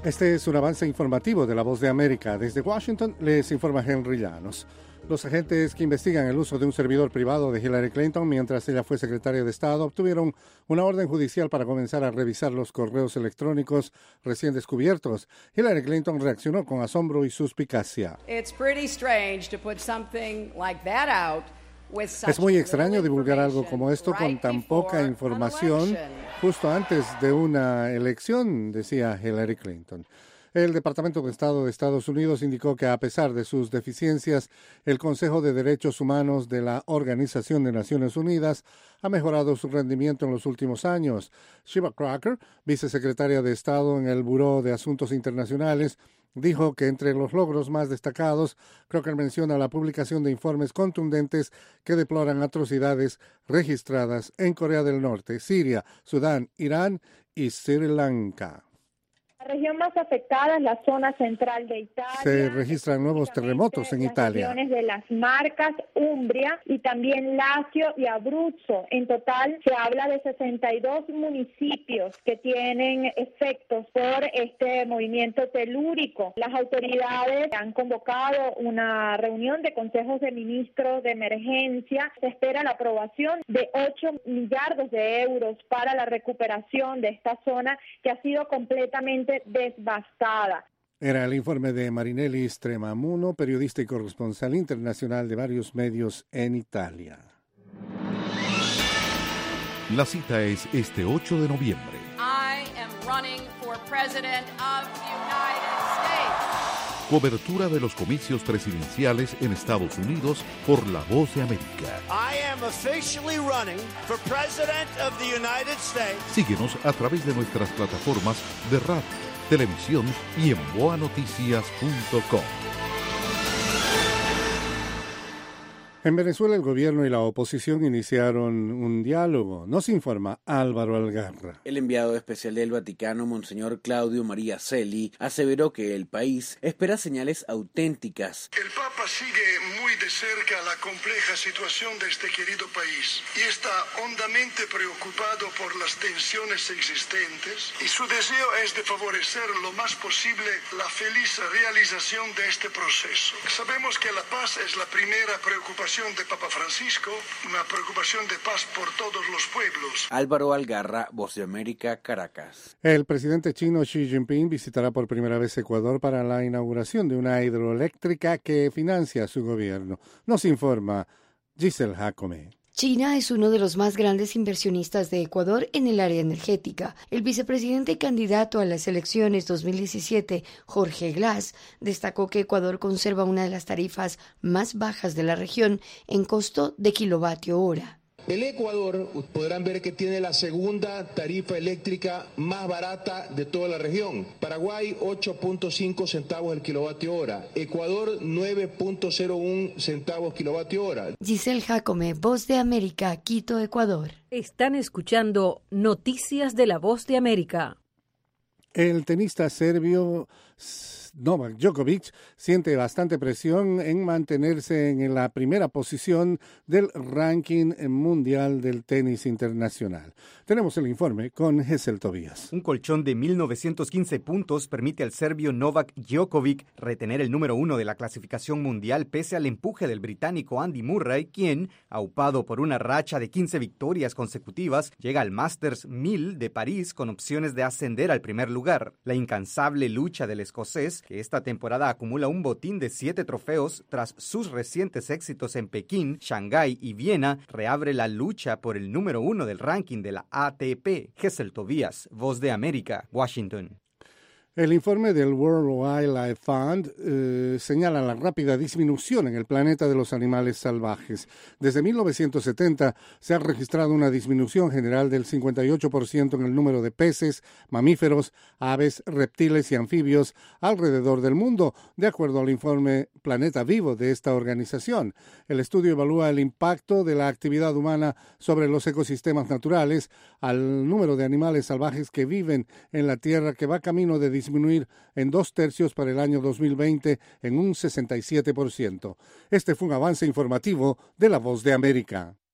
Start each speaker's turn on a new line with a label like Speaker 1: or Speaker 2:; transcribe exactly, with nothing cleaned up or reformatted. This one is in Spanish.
Speaker 1: Este es un avance informativo de La Voz de América. Desde Washington les informa Henry Llanos. Los agentes que investigan el uso de un servidor privado de Hillary Clinton mientras ella fue secretaria de Estado obtuvieron una orden judicial para comenzar a revisar los correos electrónicos recién descubiertos. Hillary Clinton reaccionó con asombro y suspicacia.
Speaker 2: It's pretty strange to put something like that out.
Speaker 1: Es muy extraño divulgar algo como esto con tan poca información justo antes de una elección, decía Hillary Clinton. El Departamento de Estado de Estados Unidos indicó que a pesar de sus deficiencias, el Consejo de Derechos Humanos de la Organización de Naciones Unidas ha mejorado su rendimiento en los últimos años. Shiva Crocker, vicesecretaria de Estado en el Buró de Asuntos Internacionales, dijo que entre los logros más destacados, Crocker menciona la publicación de informes contundentes que deploran atrocidades registradas en Corea del Norte, Siria, Sudán, Irán y Sri Lanka.
Speaker 3: La región más afectada es la zona central de Italia.
Speaker 1: Se registran nuevos terremotos en Italia.
Speaker 3: Las regiones de las Marcas, Umbria y también Lazio y Abruzzo. En total se habla de sesenta y dos municipios que tienen efectos por este movimiento telúrico. Las autoridades han convocado una reunión de consejos de ministros de emergencia. Se espera la aprobación de ocho millardos de euros para la recuperación de esta zona que ha sido completamente devastada.
Speaker 1: Era el informe de Marinelli Stremamuno, periodista y corresponsal internacional de varios medios en Italia.
Speaker 4: La cita es este ocho de noviembre.
Speaker 2: I am running for president of the United States.
Speaker 4: Cobertura de los comicios presidenciales en Estados Unidos por La Voz de América.
Speaker 5: I am officially running for president of the United States.
Speaker 4: Síguenos a través de nuestras plataformas de radio, televisión y en boa noticias punto com.
Speaker 1: En Venezuela, el gobierno y la oposición iniciaron un diálogo. Nos informa Álvaro Algarra.
Speaker 6: El enviado especial del Vaticano, Monseñor Claudio María Celi, aseveró que el país espera señales auténticas.
Speaker 7: El Papa sigue muy de cerca la compleja situación de este querido país y está hondamente preocupado por las tensiones existentes y su deseo es de favorecer lo más posible la feliz realización de este proceso. Sabemos que la paz es la primera preocupación de Papa Francisco, una preocupación de paz por todos los pueblos.
Speaker 6: Álvaro Algarra, Voz de América, Caracas.
Speaker 1: El presidente chino Xi Jinping visitará por primera vez Ecuador para la inauguración de una hidroeléctrica que financia su gobierno. Nos informa Giselle Jacome.
Speaker 8: China es uno de los más grandes inversionistas de Ecuador en el área energética. El vicepresidente y candidato a las elecciones dos mil diecisiete, Jorge Glass, destacó que Ecuador conserva una de las tarifas más bajas de la región en costo de kilovatio hora.
Speaker 9: El Ecuador, podrán ver que tiene la segunda tarifa eléctrica más barata de toda la región. Paraguay, ocho punto cinco centavos el kilovatio hora. Ecuador, nueve punto cero uno centavos kilovatio hora.
Speaker 8: Giselle Jacome, Voz de América, Quito, Ecuador.
Speaker 10: Están escuchando Noticias de la Voz de América.
Speaker 1: El tenista serbio Novak Djokovic siente bastante presión en mantenerse en la primera posición del ranking mundial del tenis internacional. Tenemos el informe con Gesell Tobías.
Speaker 11: Un colchón de mil novecientos quince puntos permite al serbio Novak Djokovic retener el número uno de la clasificación mundial pese al empuje del británico Andy Murray, quien, aupado por una racha de quince victorias consecutivas, llega al Masters mil de París con opciones de ascender al primer lugar. La incansable lucha del escocés, que esta temporada acumula un botín de siete trofeos tras sus recientes éxitos en Pekín, Shanghái y Viena, reabre la lucha por el número uno del ranking de la A T P. Gesell Tobías, Voz de América, Washington.
Speaker 1: El informe del World Wildlife Fund eh, señala la rápida disminución en el planeta de los animales salvajes. Desde mil novecientos setenta se ha registrado una disminución general del cincuenta y ocho por ciento en el número de peces, mamíferos, aves, reptiles y anfibios alrededor del mundo, de acuerdo al informe Planeta Vivo de esta organización. El estudio evalúa el impacto de la actividad humana sobre los ecosistemas naturales, al número de animales salvajes que viven en la Tierra, que va camino de disminuir en dos tercios para el año dos mil veinte en un sesenta y siete por ciento. Este fue un avance informativo de La Voz de América.